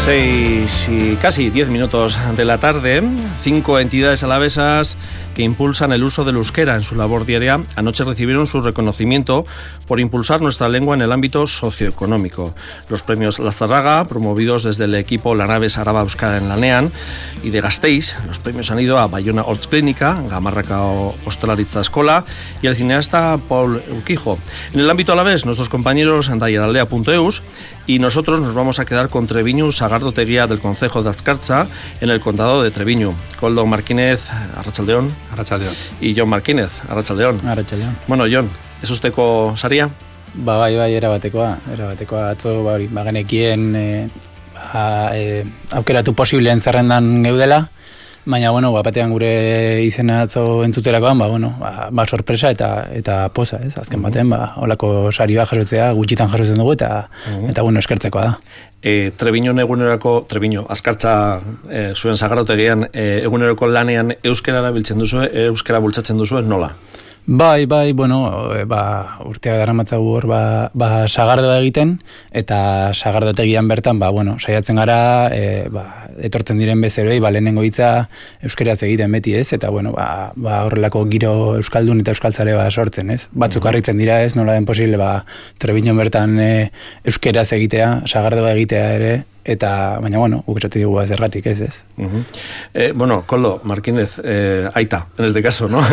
6 y casi 10 minutos de la tarde, 5 entidades alavesas que impulsan el uso del euskera en su labor diaria anoche recibieron su reconocimiento por impulsar nuestra lengua en el ámbito socioeconómico. Los premios Lazarraga, promovidos desde el equipo Lanabes Araba Euskara en Lanean, y de Gasteiz, los premios han ido a Bayona Hortz Clínica, Gamarraka Ostolaritza Eskola y el cineasta Paul Urquijo. En el ámbito alavés, nuestros compañeros Andaiaraldea.eus, y nosotros nos vamos a quedar con Treviño Sagardotegia del concejo de Azkartza en el condado de Treviño. Coldo Martínez, Arratsaldeon. Arratsaldeon. Y Jon Martínez, Arratsaldeon. Arratsaldeon. Bueno, Jon, ez usteko saria? Bai, erabatekoa atzo bagenekien aukeratu posibleen zerrendan geudela, baina, batean gure izena atzo entzuterakoan, sorpresa eta poza, ez? Azken batean, holako sari bat jasotzea, gutxitan jasotzen dugu, eta eskertzekoa da. Treviño, Azkartza zuen Sagardotegian eguneroko lanean euskerara biltzen duzu, euskera bultzatzen duzu, nola? Bai, urteak daramatzagu hor, sagardoa egiten, eta sagardotegian bertan, saiatzen gara, etortzen diren bezeroi, lehenengo hitza euskeraz egiten beti, ez? Eta, horrelako giro euskaldun eta euskaltzale sortzen, ez? Batzuk harritzen dira, ez? Nola den posible, Treviñon bertan euskeraz egitea, sagardoa egitea ere, eta, baina, guk esate dugu erratik, ez? Coldo Martínez, aita, en este caso, ¿no?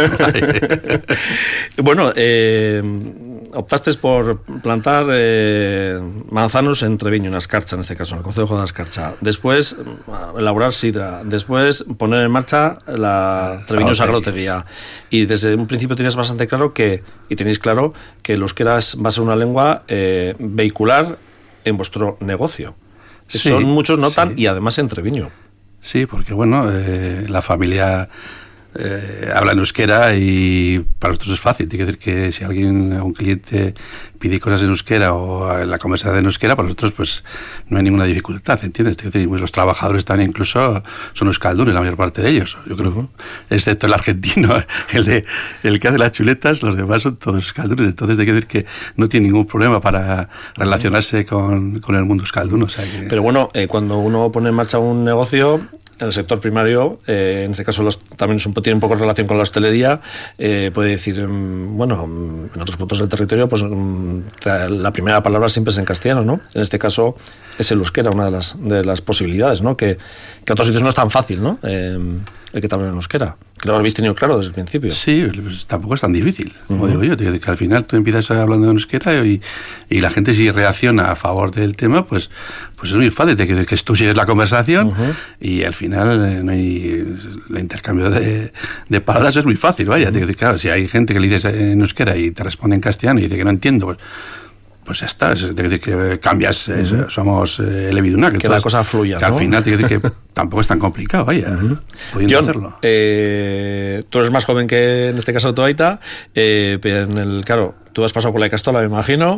Optaste por plantar manzanos en Treviño, en Azkartza, en este caso, en el concejo de Azkartza. Después, elaborar sidra. Después, poner en marcha la Treviño Sagardotegia. Y desde un principio tenías bastante claro y tenéis claro que el euskera va a ser una lengua vehicular en vuestro negocio. Sí, son muchos notan, sí. Y además en Treviño. Sí, porque la familia habla en euskera y para nosotros es fácil. Tiene que decir que si un cliente pide cosas en euskera o la conversación en euskera, para nosotros pues no hay ninguna dificultad, ¿entiendes? Tiene que decir, los trabajadores también incluso son euskaldunes, la mayor parte de ellos. Yo creo, excepto el argentino, el que hace las chuletas, los demás son todos euskaldunes. Entonces hay que decir que no tiene ningún problema para relacionarse con el mundo euskaldun. O sea que... Pero cuando uno pone en marcha un negocio, en el sector primario, en este caso también tiene un poco relación con la hostelería, puede decir, en otros puntos del territorio, pues la primera palabra siempre es en castellano, ¿no? En este caso es el euskera, una de las posibilidades, ¿no? Que a otros sitios no es tan fácil, ¿no? El que te habla en euskera, que lo habéis tenido claro desde el principio. Sí, pues tampoco es tan difícil, como digo yo, que al final tú empiezas hablando en euskera y la gente si reacciona a favor del tema, pues es muy fácil, que tú sigues la conversación y al final no hay el intercambio de palabras, es muy fácil, vaya. Claro, si hay gente que le dices en euskera y te responde en castellano y dice que no entiendo, pues ya está, es decir, que cambias, somos el Eviduna, que la cosa fluya, que al final te decir que tampoco es tan complicado, vaya, pudiendo Jon, hacerlo. Tú eres más joven que en este caso tu aita, pero claro, tú has pasado por la Icastola, me imagino.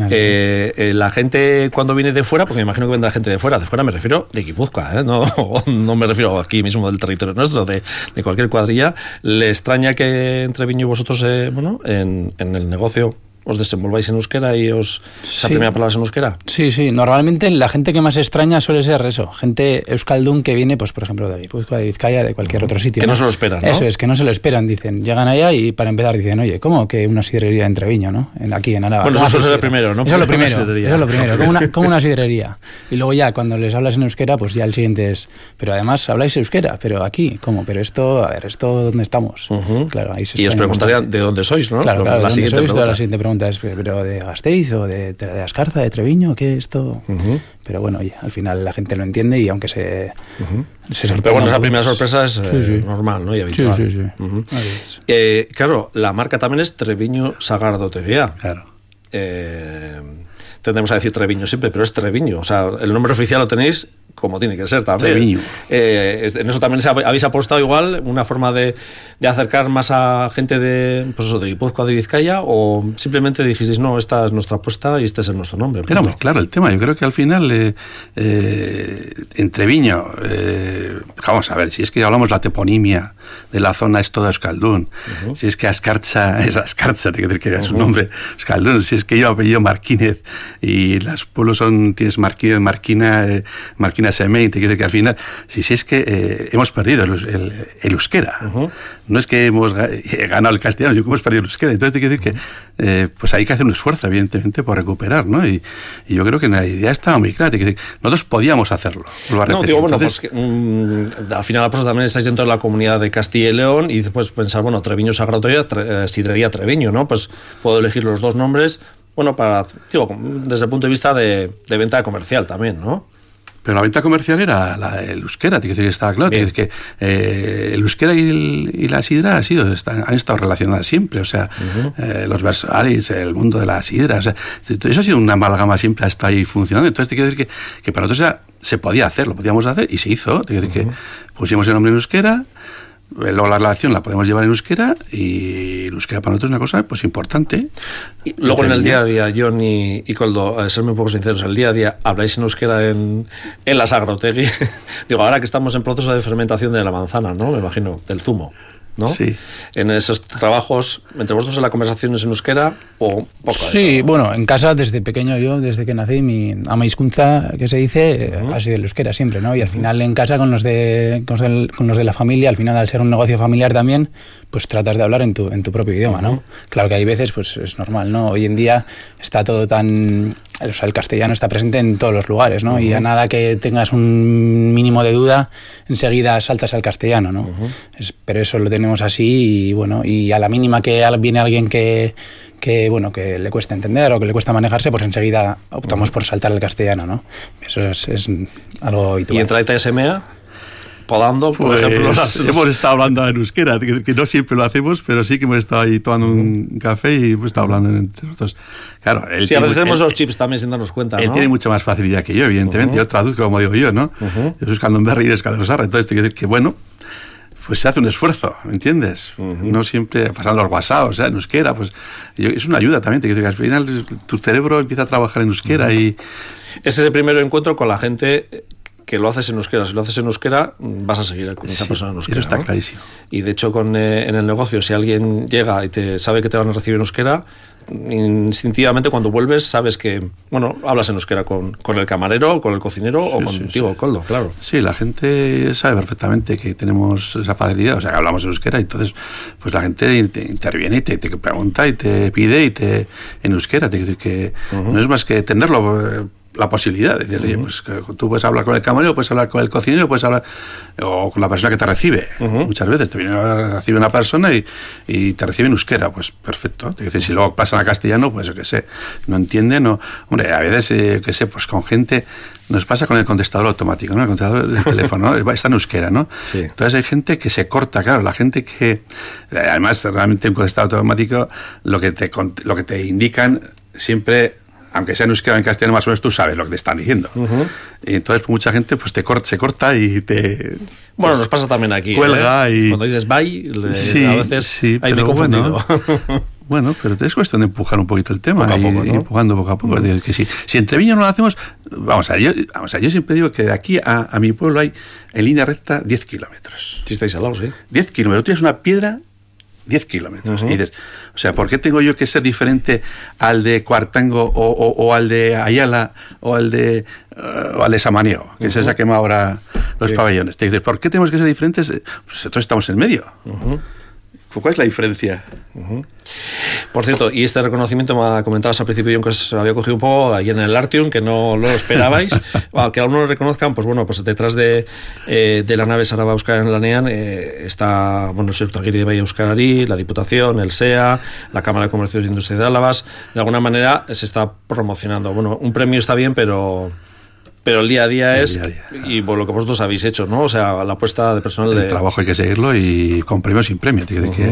La gente cuando viene de fuera, porque me imagino que vendrá gente de fuera me refiero de Guipúzcoa, no me refiero aquí mismo del territorio nuestro, de cualquier cuadrilla, ¿le extraña que en Treviño vosotros, en el negocio os desenvolváis en euskera y esa primera palabra es en euskera? Sí, normalmente la gente que más extraña suele ser eso, gente euskaldun que viene, pues por ejemplo de Guipúzcoa, de Vizcaya, de cualquier otro sitio. Que no se lo esperan, ¿no? Eso es, que no se lo esperan, dicen, llegan allá y para empezar dicen, oye, ¿cómo que una sidrería en Treviño, no? Aquí en Araba. Bueno, eso es lo primero, ¿no? Eso es lo primero, como una sidrería. Y luego ya, cuando les hablas en euskera, pues ya el siguiente es, pero además habláis euskera, pero aquí, ¿cómo? Pero esto, ¿dónde estamos? Claro, ahí se y os preguntarían de dónde sois, ¿no? Claro, la siguiente pregunta es, pero de Gasteiz o de Azkartza, de Treviño, ¿qué es esto? Pero oye, al final la gente lo entiende y aunque se pero esa primera sorpresa es normal, ¿no? Y habitual. Sí. Claro, la marca también es Treviño Sagardotegia. Claro. Tendemos a decir Treviño siempre, pero es Treviño. O sea, el nombre oficial lo tenéis como tiene que ser también. Treviño. En eso también habéis apostado igual, una forma de acercar más a gente de Guipúzcoa, de Vizcaya, o simplemente dijisteis, no, esta es nuestra apuesta y este es nuestro nombre. Era muy claro el tema. Yo creo que al final en Treviño, vamos a ver, si es que hablamos la toponimia de la zona es toda euskaldun, si es que Azkartza es Azkartza, tiene que decir que es un nombre euskaldun, si es que yo apellido Martínez y los pueblos tienes Marquina Semein, te quiere decir que al final, si es que hemos perdido el euskera. No es que hemos ganado el castellano, yo que hemos perdido el euskera. Entonces te quiero decir que pues hay que hacer un esfuerzo, evidentemente, por recuperar, ¿no? Y yo creo que la idea estaba muy clara. Nosotros podíamos hacerlo. No, digo, bueno, entonces, pues al final vosotros también estáis dentro de la comunidad de Castilla y León y después pensar, bueno, Treviño Sagrado, Sidrería Treviño, ¿no? Pues puedo elegir los dos nombres, bueno, desde el punto de vista de venta comercial también, ¿no? Pero la venta comercial era el euskera, que estaba claro. Es que el euskera y la sidra han estado relacionadas siempre. O sea, los versaris, el mundo de la sidra. O sea, eso ha sido una amalgama, siempre está ahí funcionando. Entonces, te quiero decir que para nosotros se podía hacer, lo podíamos hacer y se hizo. Te quiero decir que pusimos el nombre en euskera. Luego la relación la podemos llevar en euskera y el euskera para nosotros es una cosa pues importante. Y luego en el día a día, John y Koldo, a serme un poco sinceros, el día a día habláis en euskera en la Sagradotegui. Digo, ahora que estamos en proceso de fermentación de la manzana, ¿no? Me imagino, del zumo, ¿no? Sí. En esos trabajos, entre vosotros en la conversación es en euskera o poco. Sí, bueno, en casa desde pequeño yo, desde que nací, mi ama hizkuntza, que se dice, ha sido el euskera siempre, ¿no? Y al final en casa con los de la familia, al final al ser un negocio familiar también, pues tratas de hablar en tu propio idioma, ¿no? Claro que hay veces, pues es normal, ¿no? Hoy en día está todo tan... O sea, el castellano está presente en todos los lugares, ¿no? Y a nada que tengas un mínimo de duda, enseguida saltas al castellano, ¿no? Pero eso lo tenemos así y, bueno, y a la mínima que viene alguien que le cuesta entender o que le cuesta manejarse, pues enseguida optamos por saltar al castellano, ¿no? Eso es algo habitual. ¿Y en Traita SMA? Podando, por ejemplo. Hemos estado hablando en euskera, que no siempre lo hacemos, pero sí que hemos estado ahí tomando un café y hemos estado hablando entre nosotros. Claro, a veces hacemos los chips también sin darnos cuenta, ¿no? Él tiene mucha más facilidad que yo, evidentemente. Yo traduzco, como digo yo, ¿no? Yo soy Escandonberry y Escandosarra. Entonces, te quiero decir que, bueno, pues se hace un esfuerzo, ¿me entiendes? No siempre pasan los WhatsApp, o sea, en euskera, pues es una ayuda también. Te quiero decir que al final tu cerebro empieza a trabajar en euskera y... Ese es el primer encuentro con la gente... que lo haces en euskera. Si lo haces en euskera, vas a seguir con esa persona en euskera. Eso está, ¿no? Clarísimo. Y de hecho, en el negocio, si alguien llega y sabe que te van a recibir en euskera, instintivamente cuando vuelves sabes que, bueno, hablas en euskera con el camarero, con el cocinero o contigo, Koldo, claro. Sí, la gente sabe perfectamente que tenemos esa facilidad, o sea, que hablamos en euskera y entonces pues la gente te interviene y te pregunta y te pide en euskera. Te decir que no es más que tenerlo... la posibilidad de decir, oye, pues tú puedes hablar con el camarero, puedes hablar con el cocinero, puedes hablar o con la persona que te recibe. Muchas veces recibe una persona y te recibe en euskera, pues perfecto. Es decir, si luego pasan a castellano, pues yo qué sé, no entienden, hombre, a veces, qué sé, pues con gente, nos pasa con el contestador automático, ¿no? El contestador del teléfono, ¿no? Está en euskera, ¿no? Sí. Entonces hay gente que se corta, claro, la gente que, además, realmente un contestador automático, lo que te indican siempre, aunque sea en euskera o en castellano, más o menos tú sabes lo que te están diciendo. Y entonces pues, mucha gente pues se corta y te... Bueno, nos pasa también aquí. Cuelga y... Cuando dices bye, sí, a veces sí, ahí me he confundido. Bueno, pero es cuestión de empujar un poquito el tema. Poco a poco, ¿no? Empujando poco a poco. Que si en Treviño no lo hacemos... Vamos a ver, yo siempre digo que de aquí a mi pueblo hay en línea recta 10 kilómetros. Si estáis al lado, sí. 10 kilómetros. Tú tienes una piedra... 10 kilómetros. Y dices, o sea, ¿por qué tengo yo que ser diferente al de Cuartango o al de Ayala o al de Samaniego, que se ha quemado ahora los pabellones? Te dices, ¿por qué tenemos que ser diferentes? Pues nosotros estamos en medio. ¿Cuál es la diferencia? Por cierto, y este reconocimiento me comentabas al principio, John, que os había cogido un poco ahí en el Artium, que no lo esperabais. Que aún no lo reconozcan, pues bueno, pues detrás de la nave Saraba Euskara Lanean está, bueno, el Sector Aguirre de Valle Euskarari, la Diputación, el SEA, la Cámara de Comercio e Industria de Álava. De alguna manera se está promocionando. Bueno, un premio está bien, pero el día a día es, y por lo que vosotros habéis hecho, ¿no? O sea, la apuesta de personal el trabajo hay que seguirlo y con premio sin premio. Que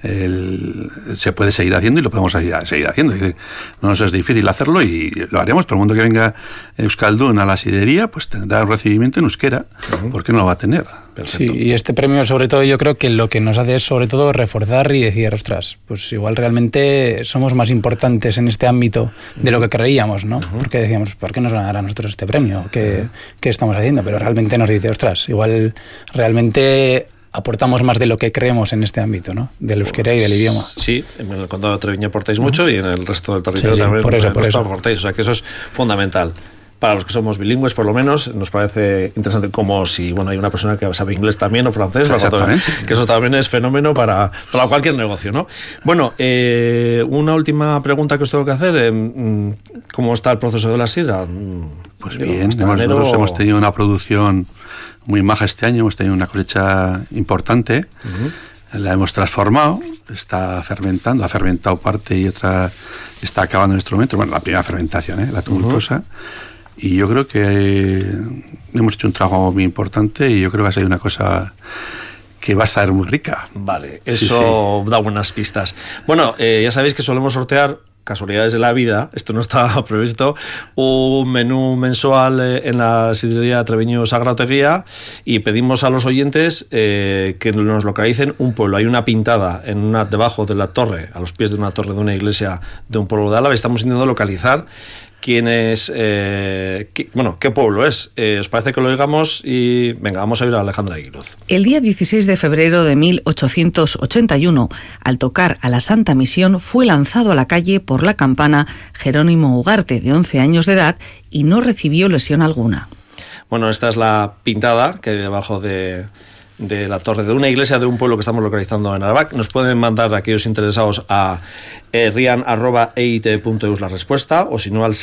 se puede seguir haciendo y lo podemos seguir haciendo. No nos es difícil hacerlo y lo haremos. Todo el mundo que venga euskaldun a la sidería, pues tendrá un recibimiento en euskera. ¿Por qué no lo va a tener? Perfecto. Sí, y este premio, sobre todo, yo creo que lo que nos hace es, sobre todo, reforzar y decir, ostras, pues igual realmente somos más importantes en este ámbito de lo que creíamos, ¿no? Porque decíamos, ¿por qué nos van a dar a nosotros este premio? ¿Qué estamos haciendo? Pero realmente nos dice, ostras, igual realmente aportamos más de lo que creemos en este ámbito, ¿no? Del euskera y del idioma. Sí, en el Condado de Treviño aportáis mucho y en el resto del territorio también por eso aportáis, o sea que eso es fundamental. Para los que somos bilingües, por lo menos, nos parece interesante, como si hay una persona que sabe inglés también o francés, que eso también es fenómeno para cualquier negocio, ¿no? Bueno, una última pregunta que os tengo que hacer. ¿Cómo está el proceso de la sidra? Pues bien, nosotros hemos tenido una producción muy maja este año, hemos tenido una cosecha importante, la hemos transformado, está fermentando, ha fermentado parte y otra está acabando el instrumento, la primera fermentación, la tumultuosa. Y yo creo que hemos hecho un trabajo muy importante y yo creo que va a ser una cosa que va a ser muy rica. Vale, eso da buenas pistas. Bueno, ya sabéis que solemos sortear, casualidades de la vida, esto no estaba previsto, un menú mensual en la sidrería Treviño Sagrateguía y pedimos a los oyentes que nos localicen un pueblo. Hay una pintada debajo de la torre, a los pies de una torre de una iglesia de un pueblo de Álava. Estamos intentando localizar quién es, qué pueblo es. ¿Os parece que lo digamos? Y venga, vamos a ir a Alejandra Aguiruz. El día 16 de febrero de 1881, al tocar a la Santa Misión, fue lanzado a la calle por la campana Jerónimo Ugarte, de 11 años de edad, y no recibió lesión alguna. Bueno, esta es la pintada que hay debajo de la torre de una iglesia de un pueblo que estamos localizando en Aravac. Nos pueden mandar a aquellos interesados a rian@eit.eus la respuesta, o si no al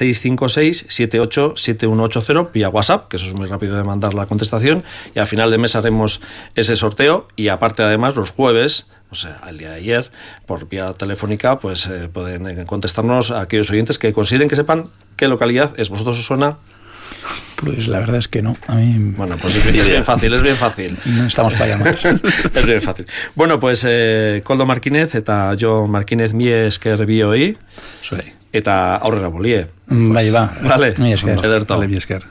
656-787180 vía WhatsApp, que eso es muy rápido de mandar la contestación, y al final de mes haremos ese sorteo. Y aparte, además, los jueves, o sea, el día de ayer, por vía telefónica, pues pueden contestarnos a aquellos oyentes que consideren que sepan qué localidad es. ¿Vosotros os suena? Pues la verdad es que no. A mí... Bueno, pues es bien fácil. No estamos para llamar. Es bien fácil. Bueno, pues Koldo Markínez eta Jo Markínez mie esker bioi eta aurrera bolie. Bai, ba. Vale. Mila esker. Ederto. Vale, mila esker.